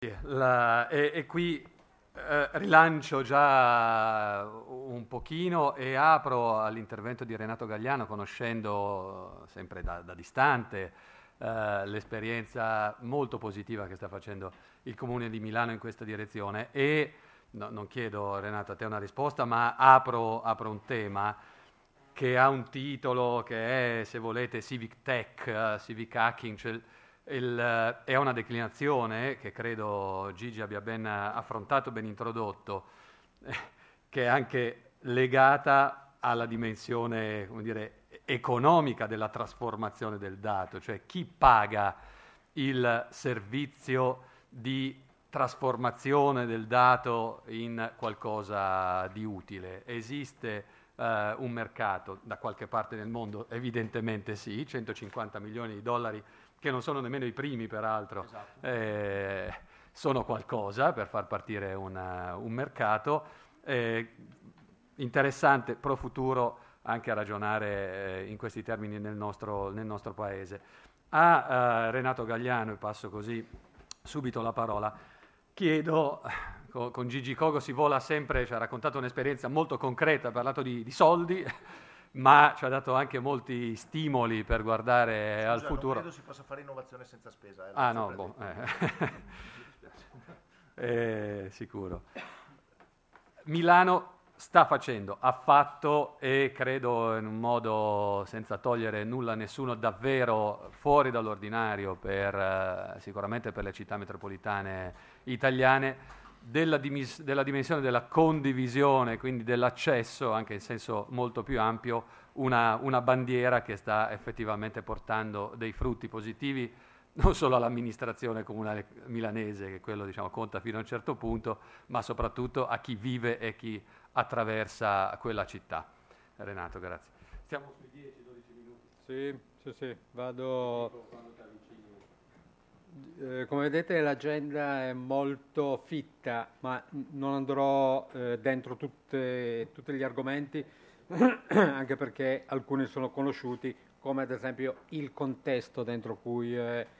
Sì, e qui rilancio già un pochino e apro all'intervento di Renato Gagliano, conoscendo sempre da distante l'esperienza molto positiva che sta facendo il Comune di Milano in questa direzione. E non chiedo, Renato, a te una risposta, ma apro un tema che ha un titolo che è, se volete, Civic Tech, Civic Hacking, cioè è una declinazione che credo Gigi abbia ben affrontato, ben introdotto, che è anche legata alla dimensione, come dire, economica della trasformazione del dato, cioè chi paga il servizio di trasformazione del dato in qualcosa di utile. Esiste un mercato da qualche parte nel mondo? Evidentemente sì, 150 milioni di dollari che non sono nemmeno i primi peraltro, Esatto. sono qualcosa per far partire un mercato. Interessante pro futuro anche a ragionare in questi termini nel nostro paese. A Renato Gagliano, e passo così subito la parola, chiedo, con Gigi Cogo si vola sempre, ci ha raccontato un'esperienza molto concreta, ha parlato di soldi, ma ci ha dato anche molti stimoli per guardare al Scusa, futuro. non credo si possa fare innovazione senza spesa. Ah l'ho no, sempre boh, detto. Mi dispiace. sicuro. Milano sta facendo, ha fatto, e credo in un modo senza togliere nulla a nessuno, davvero fuori dall'ordinario sicuramente per le città metropolitane italiane, della dimensione della condivisione, quindi dell'accesso, anche in senso molto più ampio, una bandiera che sta effettivamente portando dei frutti positivi non solo all'amministrazione comunale milanese, che quello diciamo conta fino a un certo punto, ma soprattutto a chi vive e chi attraversa quella città. Renato, grazie. Stiamo sui 10-12 minuti. Sì, vado. Come vedete l'agenda è molto fitta, ma non andrò dentro tutti gli argomenti, anche perché alcuni sono conosciuti, come ad esempio il contesto dentro cui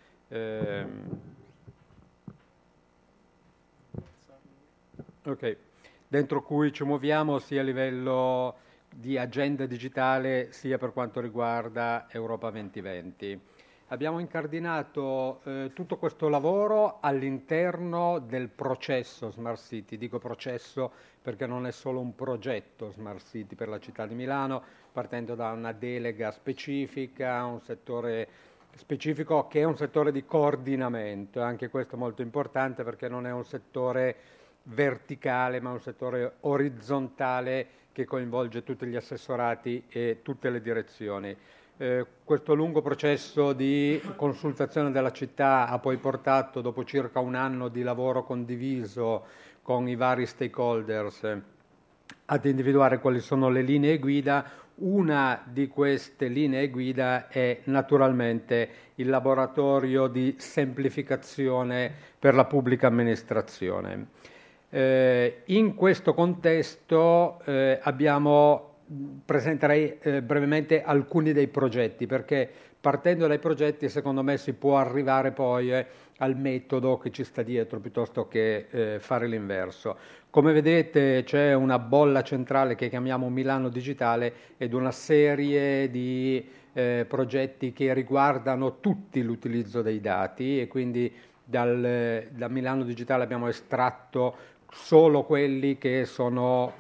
dentro cui ci muoviamo sia a livello di agenda digitale sia per quanto riguarda Europa 2020. Abbiamo incardinato tutto questo lavoro all'interno del processo Smart City. Dico processo perché non è solo un progetto Smart City per la città di Milano, partendo da una delega specifica, un settore specifico che è un settore di coordinamento. Anche questo è molto importante perché non è un settore verticale, ma un settore orizzontale che coinvolge tutti gli assessorati e tutte le direzioni. Questo lungo processo di consultazione della città ha poi portato, dopo circa un anno di lavoro condiviso con i vari stakeholders, ad individuare quali sono le linee guida. Una di queste linee guida è naturalmente il laboratorio di semplificazione per la pubblica amministrazione. In questo contesto presenterei brevemente alcuni dei progetti, perché partendo dai progetti secondo me si può arrivare poi al metodo che ci sta dietro piuttosto che fare l'inverso. Come vedete c'è una bolla centrale che chiamiamo Milano Digitale ed una serie di progetti che riguardano tutti l'utilizzo dei dati, e quindi da Milano Digitale abbiamo estratto solo quelli che sono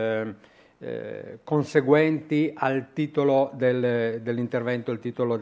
conseguenti al titolo dell'intervento, il titolo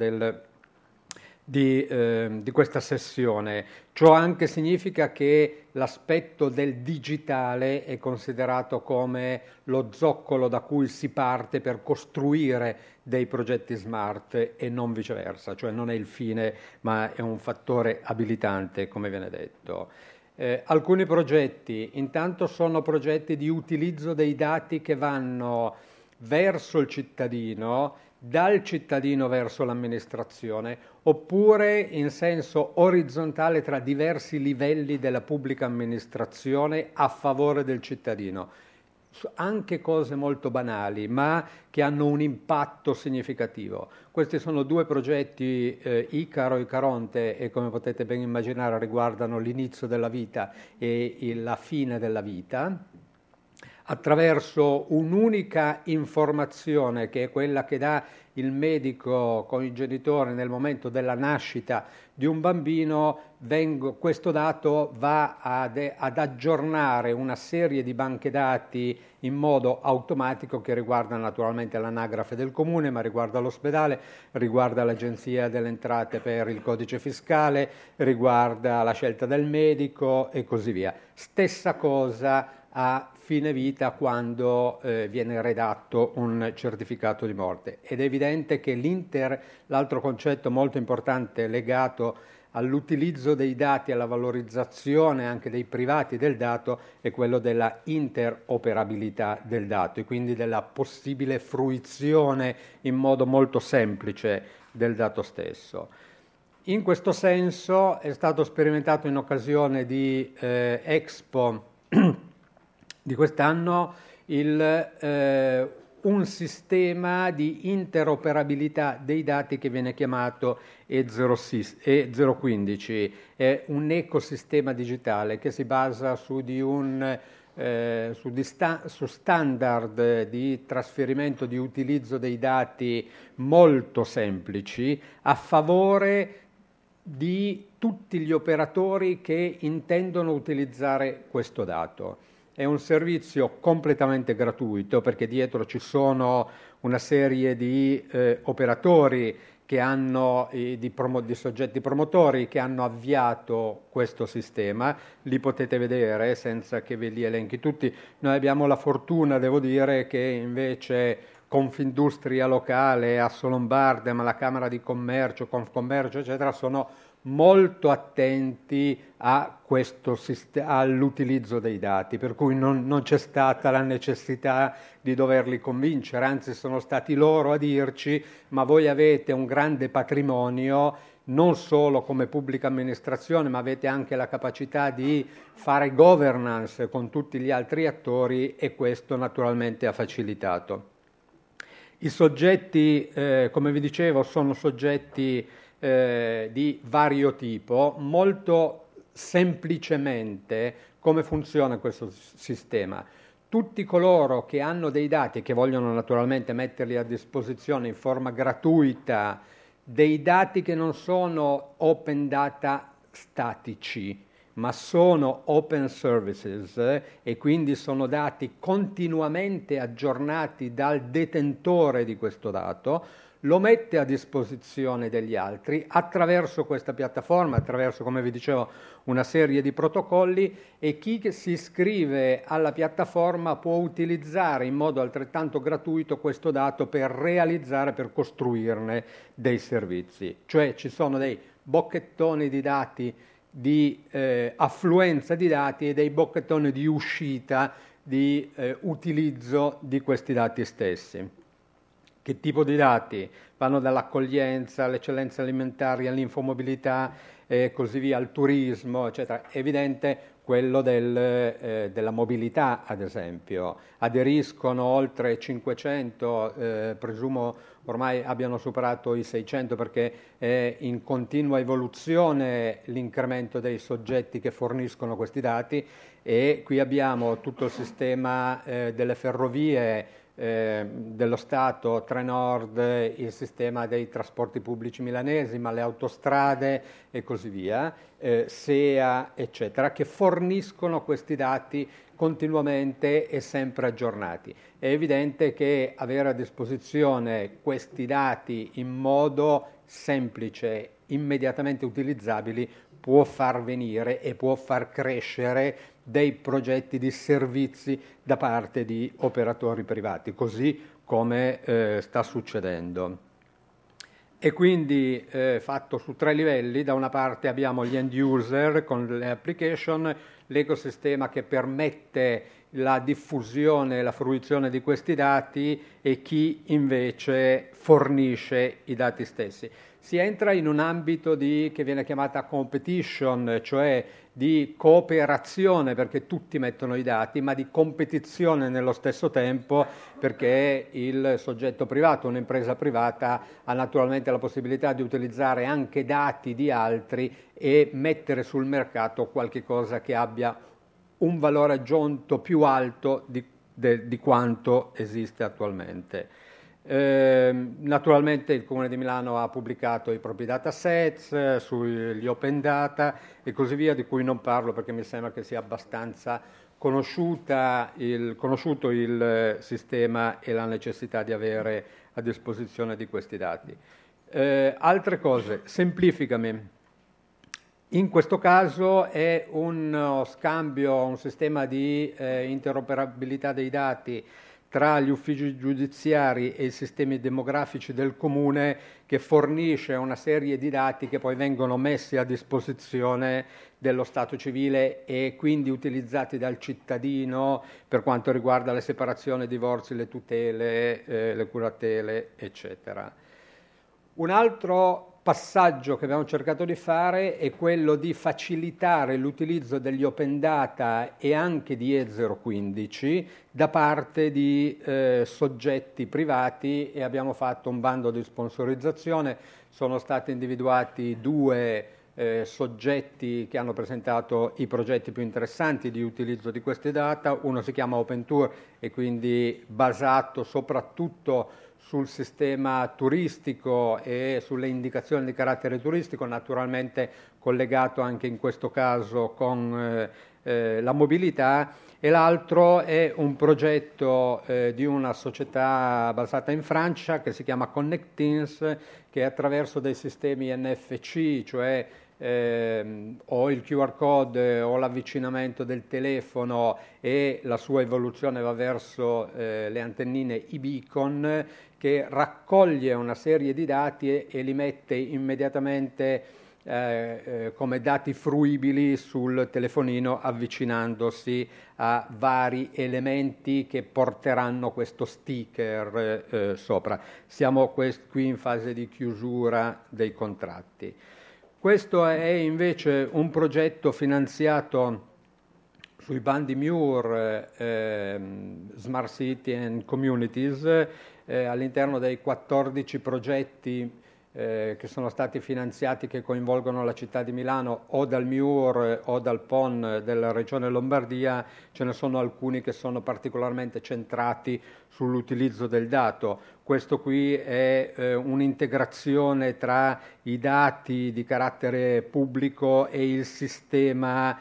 di questa sessione. Ciò anche significa che l'aspetto del digitale è considerato come lo zoccolo da cui si parte per costruire dei progetti smart e non viceversa, cioè non è il fine ma è un fattore abilitante, come viene detto. Alcuni progetti, intanto, sono progetti di utilizzo dei dati che vanno verso il cittadino, dal cittadino verso l'amministrazione, oppure in senso orizzontale tra diversi livelli della pubblica amministrazione a favore del cittadino. anche cose molto banali, ma che hanno un impatto significativo. Questi sono due progetti, Icaro e Caronte, e come potete ben immaginare riguardano l'inizio della vita e la fine della vita, attraverso un'unica informazione che è quella che dà il medico con i genitori nel momento della nascita di un bambino. Questo dato va ad aggiornare una serie di banche dati in modo automatico che riguarda naturalmente l'anagrafe del comune, ma riguarda l'ospedale, riguarda l'Agenzia delle Entrate per il codice fiscale, riguarda la scelta del medico e così via. Stessa cosa a fine vita quando viene redatto un certificato di morte. Ed è evidente che l'altro concetto molto importante legato all'utilizzo dei dati e alla valorizzazione anche dei privati del dato è quello della interoperabilità del dato e quindi della possibile fruizione in modo molto semplice del dato stesso. In questo senso è stato sperimentato in occasione di Expo di quest'anno un sistema di interoperabilità dei dati che viene chiamato E015, è un ecosistema digitale che si basa su standard di trasferimento, di utilizzo dei dati molto semplici a favore di tutti gli operatori che intendono utilizzare questo dato. È un servizio completamente gratuito perché dietro ci sono una serie di operatori che hanno, di soggetti promotori che hanno avviato questo sistema. Li potete vedere senza che ve li elenchi tutti. Noi abbiamo la fortuna, devo dire, che invece Confindustria locale, Assolombarda, ma la Camera di Commercio, Confcommercio, eccetera, sono molto attenti a all'utilizzo dei dati, per cui non c'è stata la necessità di doverli convincere, anzi sono stati loro a dirci: ma voi avete un grande patrimonio, non solo come pubblica amministrazione, ma avete anche la capacità di fare governance con tutti gli altri attori, e questo naturalmente ha facilitato. I soggetti, come vi dicevo, sono soggetti di vario tipo. Molto semplicemente come funziona questo sistema: tutti coloro che hanno dei dati e che vogliono naturalmente metterli a disposizione in forma gratuita, dei dati che non sono open data statici ma sono open services e quindi sono dati continuamente aggiornati dal detentore di questo dato, lo mette a disposizione degli altri attraverso questa piattaforma, attraverso, come vi dicevo, una serie di protocolli, e chi si iscrive alla piattaforma può utilizzare in modo altrettanto gratuito questo dato per realizzare, per costruirne dei servizi. Cioè ci sono dei bocchettoni di dati di affluenza di dati e dei bocchettoni di uscita di utilizzo di questi dati stessi. Che tipo di dati? Vanno dall'accoglienza alle eccellenze alimentari, all'infomobilità e così via, al turismo, eccetera. È evidente quello della mobilità, ad esempio. Aderiscono oltre 500, presumo ormai abbiano superato i 600, perché è in continua evoluzione l'incremento dei soggetti che forniscono questi dati, e qui abbiamo tutto il sistema delle ferrovie dello Stato, Trenord, il sistema dei trasporti pubblici milanesi, ma le autostrade e così via, SEA, eccetera, che forniscono questi dati continuamente e sempre aggiornati. È evidente che avere a disposizione questi dati in modo semplice, immediatamente utilizzabili, può far venire e può far crescere dei progetti di servizi da parte di operatori privati, così come sta succedendo. E quindi fatto su 3 livelli: da una parte abbiamo gli end user con le application, l'ecosistema che permette la diffusione e la fruizione di questi dati, e chi invece fornisce i dati stessi. si entra in un ambito che viene chiamata competition, cioè di cooperazione perché tutti mettono i dati, ma di competizione nello stesso tempo perché il soggetto privato, un'impresa privata, ha naturalmente la possibilità di utilizzare anche dati di altri e mettere sul mercato qualche cosa che abbia un valore aggiunto più alto di quanto esiste attualmente. Naturalmente il Comune di Milano ha pubblicato i propri datasets sugli open data e così via, di cui non parlo perché mi sembra che sia abbastanza conosciuto il sistema e la necessità di avere a disposizione di questi dati. Altre cose, semplificami. In questo caso è uno scambio, un sistema di interoperabilità dei dati tra gli uffici giudiziari e i sistemi demografici del comune che fornisce una serie di dati che poi vengono messi a disposizione dello Stato civile e quindi utilizzati dal cittadino per quanto riguarda le separazioni, i divorzi, le tutele, le curatele, eccetera. Un altro passaggio che abbiamo cercato di fare è quello di facilitare l'utilizzo degli open data e anche di E015 da parte di soggetti privati e abbiamo fatto un bando di sponsorizzazione. Sono stati individuati 2 soggetti che hanno presentato i progetti più interessanti di utilizzo di questi data. Uno si chiama OpenTour e quindi basato soprattutto sul sistema turistico e sulle indicazioni di carattere turistico, naturalmente collegato anche in questo caso con la mobilità, e l'altro è un progetto di una società basata in Francia che si chiama Connectins, che attraverso dei sistemi NFC, cioè o il QR code o l'avvicinamento del telefono e la sua evoluzione va verso le antennine i-beacon, che raccoglie una serie di dati e li mette immediatamente come dati fruibili sul telefonino avvicinandosi a vari elementi che porteranno questo sticker sopra. Siamo qui in fase di chiusura dei contratti. Questo è invece un progetto finanziato sui bandi MUR, Smart City and Communities, all'interno dei 14 progetti che sono stati finanziati, che coinvolgono la città di Milano o dal MIUR o dal PON della Regione Lombardia. Ce ne sono alcuni che sono particolarmente centrati sull'utilizzo del dato. Questo qui è un'integrazione tra i dati di carattere pubblico e il sistema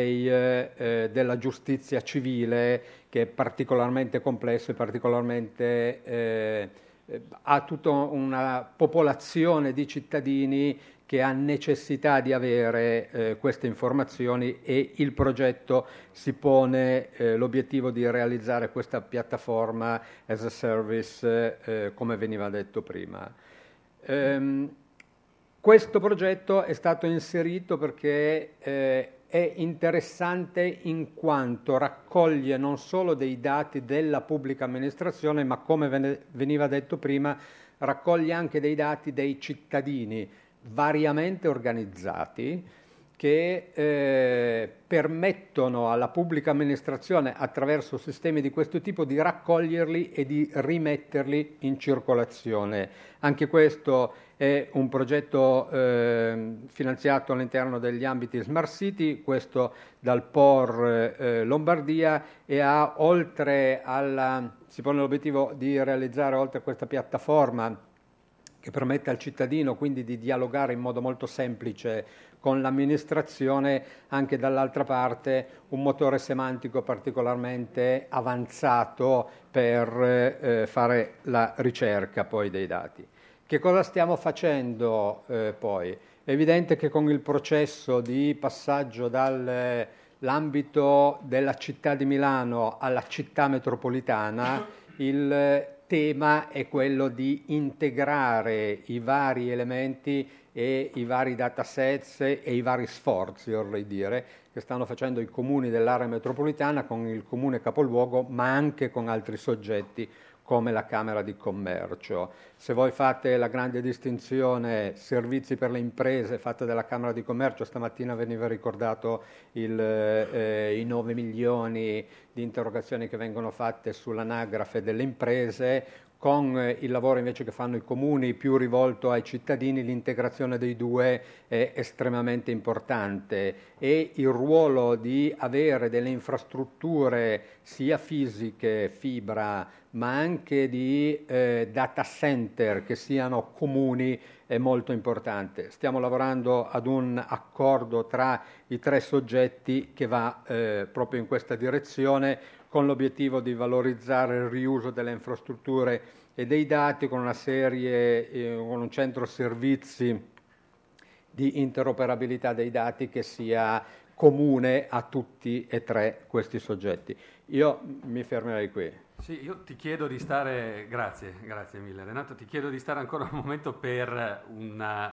della giustizia civile, che è particolarmente complesso e particolarmente ha tutta una popolazione di cittadini che ha necessità di avere queste informazioni, e il progetto si pone l'obiettivo di realizzare questa piattaforma as a service, come veniva detto prima. Questo progetto è stato inserito perché è interessante in quanto raccoglie non solo dei dati della pubblica amministrazione, ma come veniva detto prima, raccoglie anche dei dati dei cittadini variamente organizzati che permettono alla pubblica amministrazione, attraverso sistemi di questo tipo, di raccoglierli e di rimetterli in circolazione. Anche questo è un progetto finanziato all'interno degli ambiti Smart City, questo dal POR Lombardia, e si pone l'obiettivo di realizzare, oltre a questa piattaforma che permette al cittadino quindi di dialogare in modo molto semplice con l'amministrazione, anche dall'altra parte un motore semantico particolarmente avanzato per fare la ricerca poi dei dati. Che cosa stiamo facendo poi? È evidente che con il processo di passaggio dall'ambito della città di Milano alla città metropolitana, il tema è quello di integrare i vari elementi e i vari datasets e i vari sforzi, vorrei dire, che stanno facendo i comuni dell'area metropolitana con il comune capoluogo, ma anche con altri soggetti come la Camera di Commercio. Se voi fate la grande distinzione servizi per le imprese fatta dalla Camera di Commercio, stamattina veniva ricordato i 9 milioni di interrogazioni che vengono fatte sull'anagrafe delle imprese, con il lavoro invece che fanno i comuni più rivolto ai cittadini, l'integrazione dei due è estremamente importante e il ruolo di avere delle infrastrutture sia fisiche, fibra, ma anche di data center che siano comuni è molto importante. Stiamo lavorando ad un accordo tra i 3 soggetti che va proprio in questa direzione, con l'obiettivo di valorizzare il riuso delle infrastrutture e dei dati con una serie, con un centro servizi di interoperabilità dei dati che sia comune a tutti e 3 questi soggetti. Io mi fermerei qui. Sì, io ti chiedo di stare, grazie mille Renato, ti chiedo di stare ancora un momento per una